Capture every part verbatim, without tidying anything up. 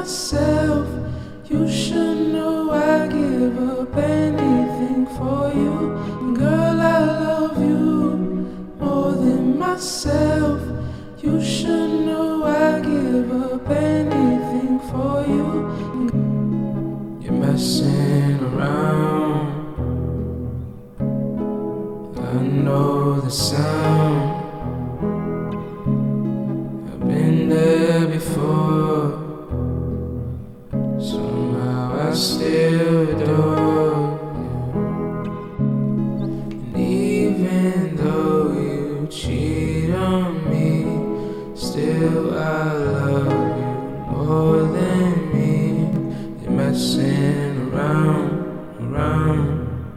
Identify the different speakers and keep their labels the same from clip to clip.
Speaker 1: myself. You should know I give up anything for you. Girl, I love you more than myself. You should know I give up anything for you. You're messing around, I know the sound. I've been there before. Somehow I still adore you. And even though you cheat on me, still I love you more than me. You're messing around, around.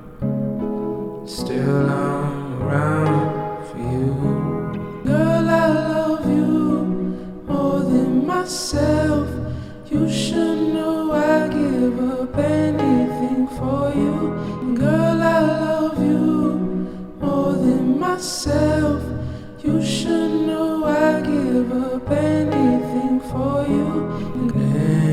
Speaker 1: Still I'm around for you. Girl, I love you more than myself. You should know I give up anything for you. Girl, I love you more than myself. You should know I give up anything for you.